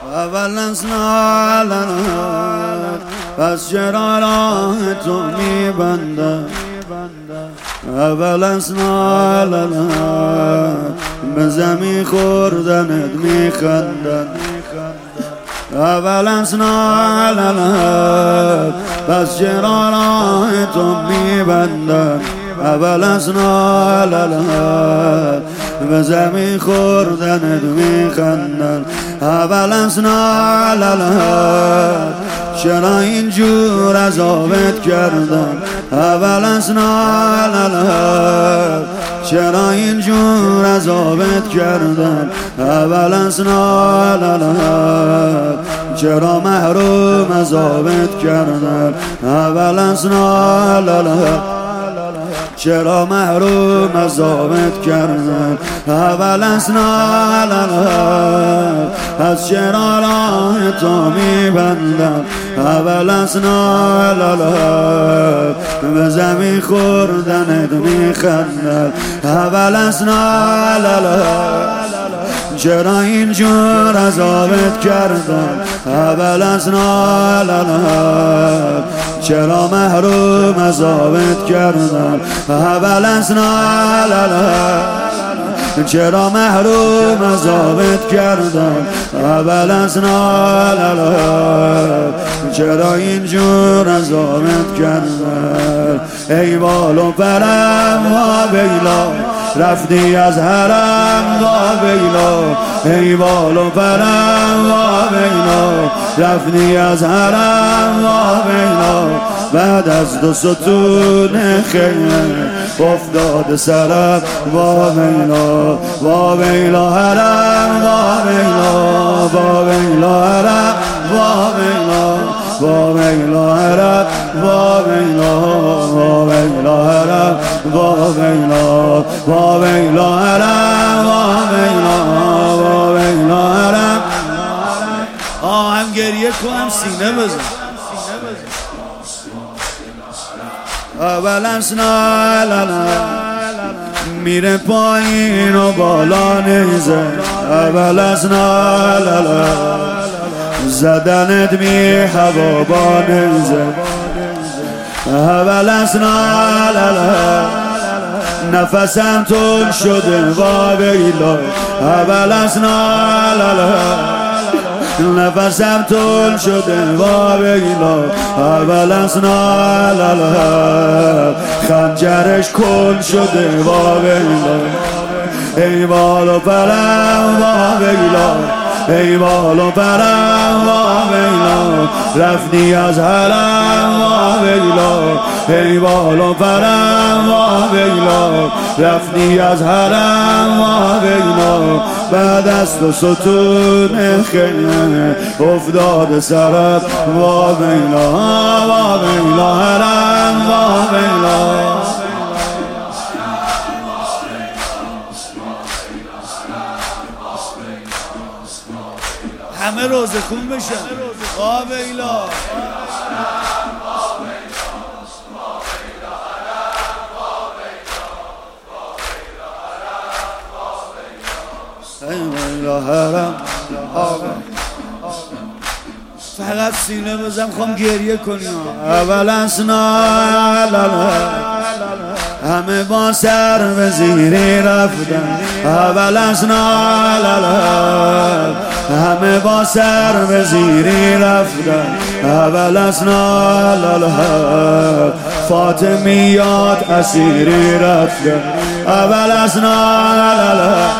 اول از نالنات پس چرا راه تو میبندم. اول از نالنات به زمین خوردنت میخندن. اول از نالنات پس چرا راه تو میبندم. اول از نالنات به زمین خوردنت میخندن. اول از نالنات چرا اینجور عذابت کردن. اول از نالنات چرا اینجور عذابت کردن. اول از نالنات چرا محروم عذابت کردن. اول از نالنات چرا محروم عذابت کردن. اول از نالنات از چرا راه تو میبندم. اول از نالنات به زمین خوردنت میخندن. اول از نالنات چرا اینجور عذابت کردن. اول از نالنات چرا محروم عذابت کردن. اول از نالنات چرا محروم عذابت کردن. اول از نالنات چرا اینجور عذابت کردن. ای بال و پرم وا ویلا رفتی از حرم وا ویلا. ای بال و پرم وا ویلا رفتی از حرم وا ویلا. بعد از دو ستون خیمه افتاد سرم وا ویلا. وا ویلا حرم وا ویلا. وا ویلا حرم وا ویلا. وا ویلا حرم وا ویلا. وا ویلا حرم وا ویلا. وا ویلا حرم وا ویلا. وا ویلا حرم. هم گریه کنم سینه بزن. اول از نالنات میره پایین و بالا نیزه. اول از نالنات زدنت می هوا با نیزه. اول از نالنات نفسم تون شده وا ویلا. اول از نالنات نفسم تون شده وا ویلا. اول از نالنات خنجرش کن شده وا ویلا. ای بال و پرم وا ویلا. ای بال و پرم وا ویلا رفتی از حرم وا ویلا. ای بال و پرم وا ویلا رفتی از حرم وا ویلا. بعد از دو ستون خیمه افتاد سرم وا ویلا. وا ویلا حرم وا ویلا. همه روزه خون بشن وا ویلا. فقط سینه بزن خوام گریه کنیم. اول از نالنات همه با سر به زیری رفتن. اول از نالنات همه با سر به زیری رفتن. اول از نالنات فاطمیات اسیری رفتن. اول از نالنات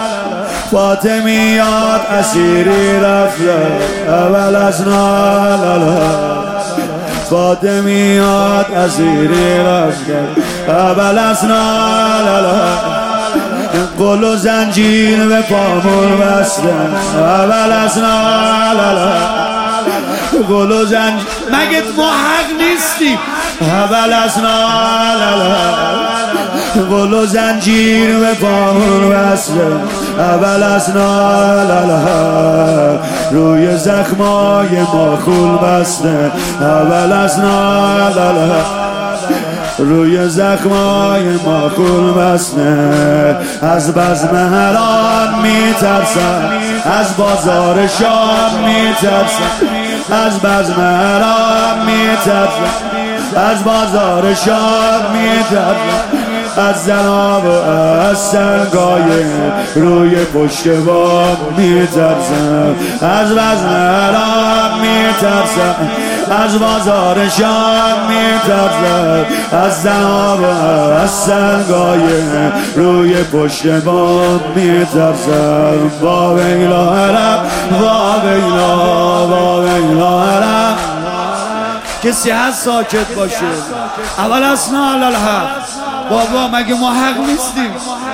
فاطمیات اسیری رفتن. اول از نالنات فاطمیات اسیری رفتن. اول از نالنات قل و زنجیر به پامون بستن. اول از نالنات قل و زنجیر مگه ما حق نیستیم. اول از نالنات قل و زنجیر به پامون بستن. اول از نالنات روی زخمای ما خون بسته. اول از نالنات روی زخمای ما خون بسته. از بزم هران میترسم از بازار شام میترسم، از بزم حرام میترسم، از بازار شام میترسم، از جناب و از سنگای روی پشت بام میترسم، از وزن حرام میترسم، از بازار شام میترسم، از جناب و از سنگای روی پشت بام میترسم. با ویلا حرم، با ویلا، با ویلا حرم. کسی هست ساکت باشه؟ اول اسنا علال حق. بابا مگه ما حق نیستیم؟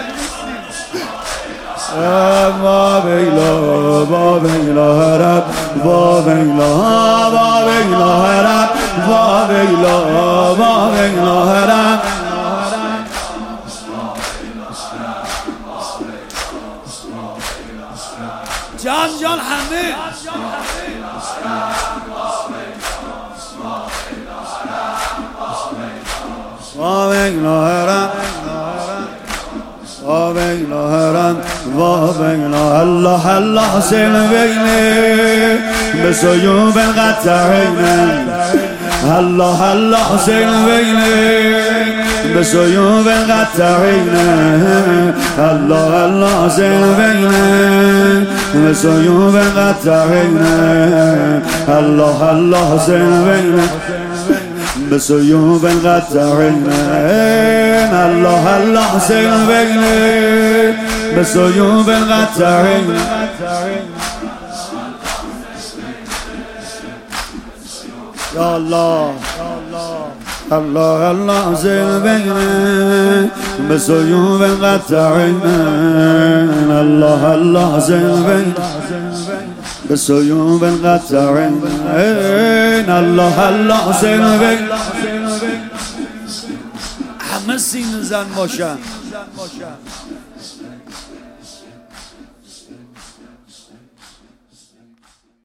با ویلا، با ویلا حرم، با ویلا، با ویلا حرم، با ویلا، با ویلا حرم. جان جان همه با ویلا حرم، با ویلا حرم، با ویلا. الله الله حسین ویله به سیوب القطعین، الله الله حسین ویله به سیوب القطعین، الله الله حسین ویله به سیوب القطعین، الله الله حسین ویله به سیوب القطعین، الله الله حسین ویله به سیوب القطعین. یا الله الله الله حسین ویله به سیوب القطعین، الله الله حسین ویله به سیوب القطعین، الله الله حسین ویله. همه سینه زن باشن.